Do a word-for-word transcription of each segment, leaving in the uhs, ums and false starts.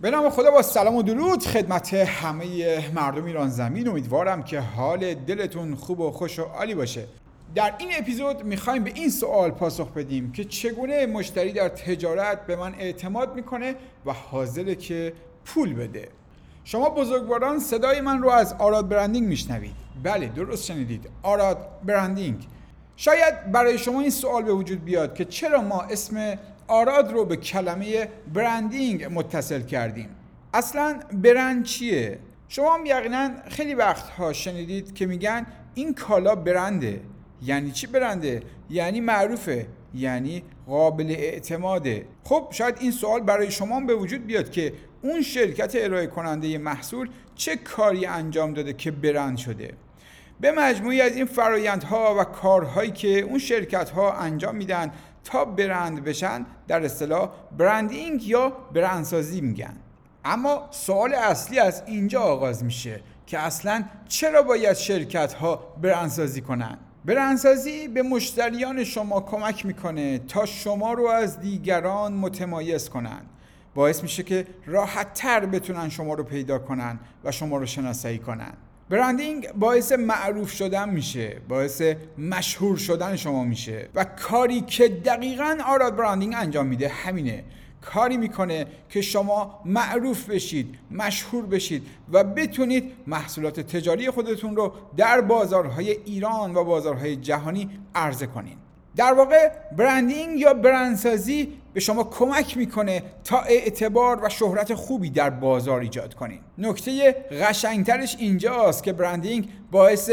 به نام خدا، با سلام و درود خدمت همه مردم ایران زمین. امیدوارم که حال دلتون خوب و خوش و عالی باشه. در این اپیزود میخوایم به این سوال پاسخ بدیم که چگونه مشتری در تجارت به من اعتماد میکنه و حاضره که پول بده. شما بزرگواران صدای من رو از آراد برندینگ میشنوید. بله، درست شنیدید، آراد برندینگ. شاید برای شما این سوال به وجود بیاد که چرا ما اسم آراد رو به کلمه برندینگ متصل کردیم. اصلا برند چیه؟ شما هم یقینا خیلی وقتها شنیدید که میگن این کالا برنده. یعنی چی برنده؟ یعنی معروفه، یعنی قابل اعتماده. خب شاید این سوال برای شما هم به وجود بیاد که اون شرکت ارائه کننده محصول چه کاری انجام داده که برند شده. به مجموعی از این فرآیندها و کارهایی که اون شرکت‌ها انجام میدن تا برند بشن در اصطلاح برندینگ یا برندسازی میگن. اما سوال اصلی از اینجا آغاز میشه که اصلا چرا باید شرکت‌ها برندسازی کنن؟ برندسازی به مشتریان شما کمک میکنه تا شما رو از دیگران متمایز کنن. باعث میشه که راحت تر بتونن شما رو پیدا کنن و شما رو شناسایی کنن. برندینگ باعث معروف شدن میشه، باعث مشهور شدن شما میشه و کاری که دقیقاً آراد برندینگ انجام میده همینه. کاری میکنه که شما معروف بشید، مشهور بشید و بتونید محصولات تجاری خودتون رو در بازارهای ایران و بازارهای جهانی عرضه کنید. در واقع برندینگ یا برندسازی به شما کمک میکنه تا اعتبار و شهرت خوبی در بازار ایجاد کنید. نکته قشنگترش اینجاست که برندینگ باعث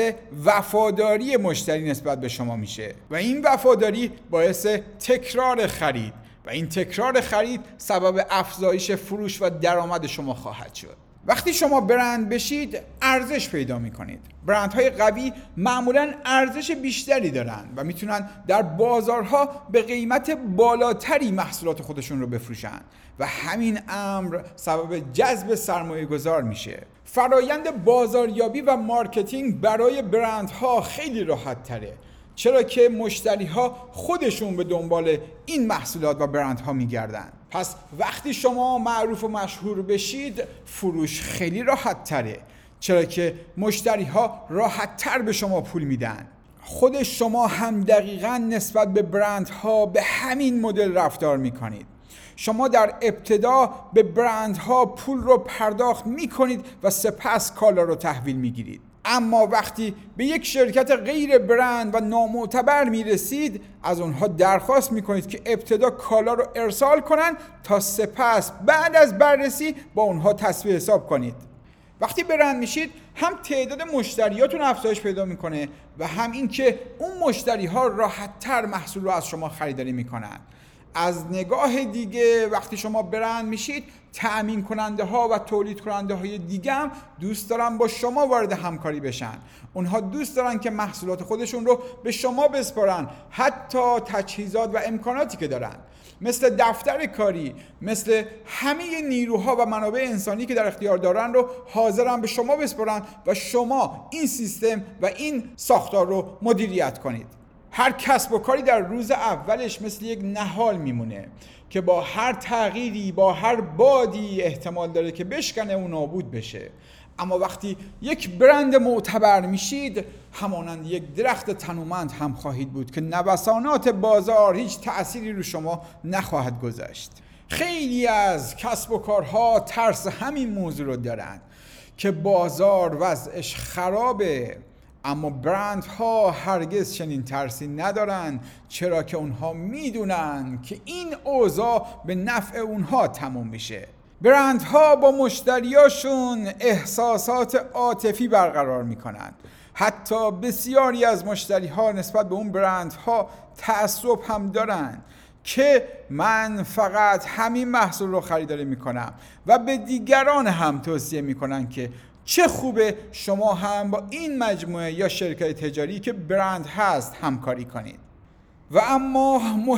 وفاداری مشتری نسبت به شما میشه و این وفاداری باعث تکرار خرید و این تکرار خرید سبب افزایش فروش و درآمد شما خواهد شد. وقتی شما برند بشید ارزش پیدا میکنید. برندهای قوی معمولاً ارزش بیشتری دارن و میتونن در بازارها به قیمت بالاتری محصولات خودشون رو بفروشن و همین امر سبب جذب سرمایه گذار میشه. فرایند بازاریابی و مارکتینگ برای برندها خیلی راحت تره، چرا که مشتری ها خودشون به دنبال این محصولات و برندها میگردن. پس وقتی شما معروف و مشهور بشید فروش خیلی راحت تره، چرا که مشتری ها راحت تر به شما پول میدن. خود شما هم دقیقاً نسبت به برندها به همین مدل رفتار میکنید. شما در ابتدا به برندها پول رو پرداخت میکنید و سپس کالا رو تحویل میگیرید. اما وقتی به یک شرکت غیر برند و نامعتبر میرسید از اونها درخواست میکنید که ابتدا کالا رو ارسال کنن تا سپس بعد از بررسی با اونها تصفیه حساب کنید. وقتی برند میشید هم تعداد مشتریاتون افزایش پیدا میکنه و هم این که اون مشتری ها راحت تر محصول رو از شما خریداری میکنن. از نگاه دیگه وقتی شما برند میشید تأمین کننده ها و تولید کننده های دیگه هم دوست دارن با شما وارد همکاری بشن. اونها دوست دارن که محصولات خودشون رو به شما بسپارن، حتی تجهیزات و امکاناتی که دارن، مثل دفتر کاری، مثل همه نیروها و منابع انسانی که در اختیار دارن رو حاضرن به شما بسپارن و شما این سیستم و این ساختار رو مدیریت کنید. هر کسب و کاری در روز اولش مثل یک نهال میمونه که با هر تغییری، با هر بادی احتمال داره که بشکنه و نابود بشه. اما وقتی یک برند معتبر میشید همانند یک درخت تنومند هم خواهید بود که نوسانات بازار هیچ تأثیری رو شما نخواهد گذاشت. خیلی از کسب و کارها ترس همین موضوع رو دارن که بازار وضعش خرابه، اما برندها هرگز چنین ترسی ندارن، چرا که اونها میدونن که این اوضاع به نفع اونها تموم میشه. برندها با مشتریاشون احساسات عاطفی برقرار میکنن. حتی بسیاری از مشتریها نسبت به اون برندها تعصب هم دارن که من فقط همین محصول رو خریداری میکنم و به دیگران هم توصیه میکنن که چه خوبه شما هم با این مجموعه یا شرکت تجاری که برند هست همکاری کنید. و اما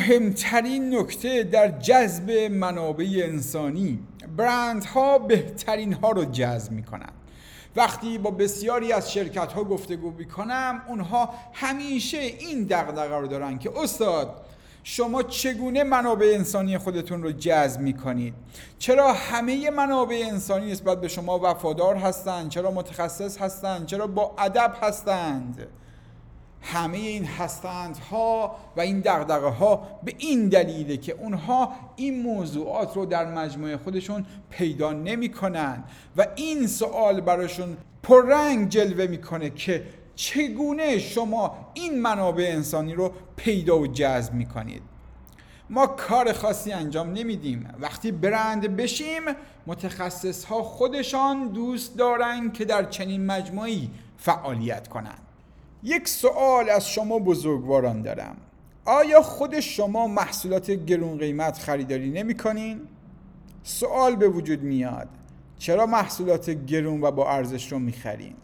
مهمترین نکته در جذب منابع انسانی، برندها بهترین ها رو جذب میکنن. وقتی با بسیاری از شرکت ها گفتگو میکنم اونها همیشه این دغدغه رو دارن که استاد شما چگونه منابع انسانی خودتون رو جذب میکنید؟ چرا همه منابع انسانی نسبت به شما وفادار هستند؟ چرا متخصص هستند؟ چرا با ادب هستند؟ همه این هستندها و این دغدغه ها به این دلیله که اونها این موضوعات رو در مجموعه خودشون پیدا نمی کنن و این سوال براشون پررنگ جلوه میکنه که چگونه شما این منابع انسانی رو پیدا و جذب میکنید. ما کار خاصی انجام نمیدیم. وقتی برند بشیم متخصص ها خودشان دوست دارن که در چنین مجموعی فعالیت کنند. یک سوال از شما بزرگواران دارم. آیا خود شما محصولات گرون قیمت خریداری نمی کنین؟ سوال به وجود میاد چرا محصولات گرون و با ارزش رو می خرین؟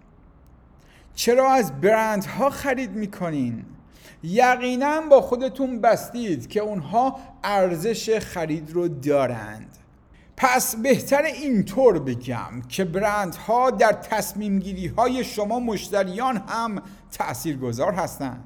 چرا از برندها خرید می کنین؟ یقینا با خودتون بستید که اونها ارزش خرید رو دارند. پس بهتر اینطور بگم که برندها در تصمیم گیری های شما مشتریان هم تأثیرگذار هستند.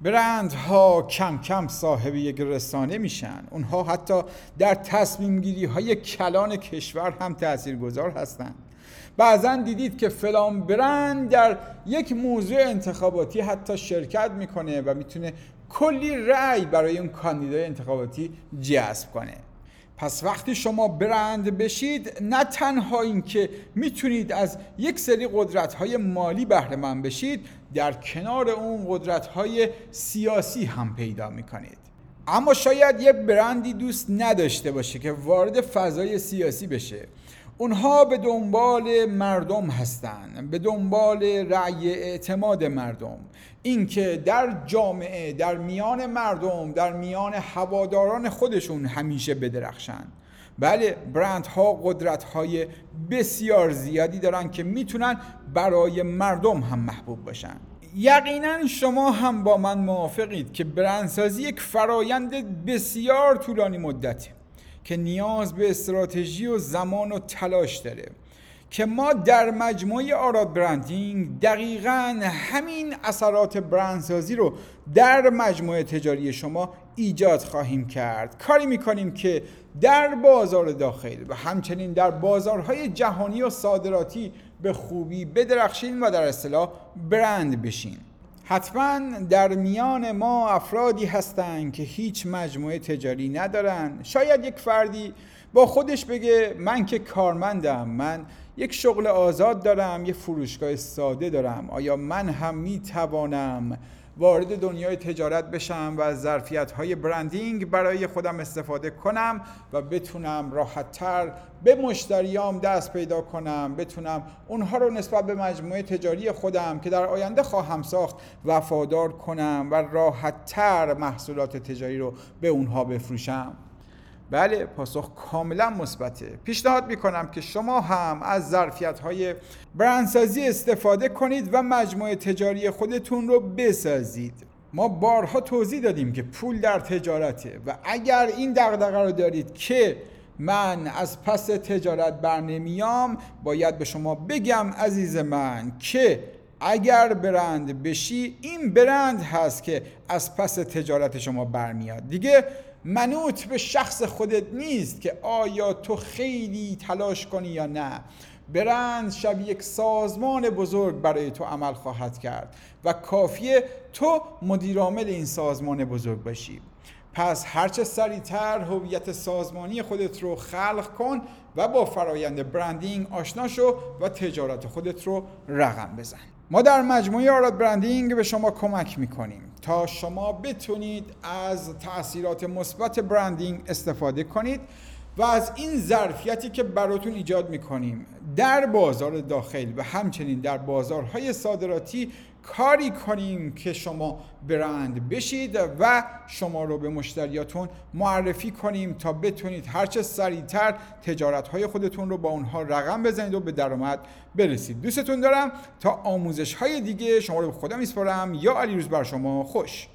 برندها کم کم صاحب یک رسانه میشن. اونها حتی در تصمیم گیری های کلان کشور هم تأثیرگذار هستند. بعضا دیدید که فلان برند در یک موضوع انتخاباتی حتی شرکت میکنه و میتونه کلی رأی برای اون کاندیدای انتخاباتی جذب کنه. پس وقتی شما برند بشید نه تنها این که میتونید از یک سری قدرت‌های مالی بهره مند بشید، در کنار اون قدرت‌های سیاسی هم پیدا میکنید. اما شاید یه برندی دوست نداشته باشه که وارد فضای سیاسی بشه. اونها به دنبال مردم هستن، به دنبال رأی اعتماد مردم، اینکه در جامعه، در میان مردم، در میان هواداران خودشون همیشه بدرخشن. بله، برندها قدرت‌های بسیار زیادی دارن که میتونن برای مردم هم محبوب باشن. یقینا شما هم با من موافقید که برندسازی یک فرایند بسیار طولانی مدته که نیاز به استراتژی و زمان و تلاش داره، که ما در مجموعه آراد برندینگ دقیقاً همین اثرات برندسازی رو در مجموعه تجاری شما ایجاد خواهیم کرد. کاری میکنیم که در بازار داخل و همچنین در بازارهای جهانی و صادراتی به خوبی بدرخشین و در اصطلاح برند بشین. حتما در میان ما افرادی هستن که هیچ مجموعه تجاری ندارن. شاید یک فردی با خودش بگه من که کارمندم، من یک شغل آزاد دارم، یه فروشگاه ساده دارم، آیا من هم میتوانم وارد دنیای تجارت بشم و از ظرفیت‌های برندینگ برای خودم استفاده کنم و بتونم راحت‌تر به مشتریام دست پیدا کنم، بتونم اونها رو نسبت به مجموعه تجاری خودم که در آینده خواهم ساخت وفادار کنم و راحت‌تر محصولات تجاری رو به اونها بفروشم؟ بله، پاسخ کاملا مثبته. پیشنهاد میکنم که شما هم از ظرفیت‌های برندسازی استفاده کنید و مجموعه تجاری خودتون رو بسازید. ما بارها توضیح دادیم که پول در تجارته و اگر این دغدغه رو دارید که من از پس تجارت برنمیام، باید به شما بگم عزیز من که اگر برند بشی، این برند هست که از پس تجارت شما برمیاد. دیگه منوط به شخص خودت نیست که آیا تو خیلی تلاش کنی یا نه. برند شبیه یک سازمان بزرگ برای تو عمل خواهد کرد و کافیه تو مدیرعامل این سازمان بزرگ باشی. پس هرچه سریعتر هویت سازمانی خودت رو خلق کن و با فرایند برندینگ آشنا شو و تجارت خودت رو رقم بزن. ما در مجموعه آراد برندینگ به شما کمک میکنیم تا شما بتونید از تأثیرات مثبت برندینگ استفاده کنید و از این ظرفیتی که براتون ایجاد میکنیم در بازار داخل و همچنین در بازارهای صادراتی کاری کنیم که شما برند بشید و شما رو به مشتریاتون معرفی کنیم تا بتونید هرچه سریعتر تجارت‌های خودتون رو با اونها رقم بزنید و به درآمد برسید. دوستتون دارم. تا آموزش‌های دیگه شما رو به خدا میسپارم. یا علی روز بر شما خوش.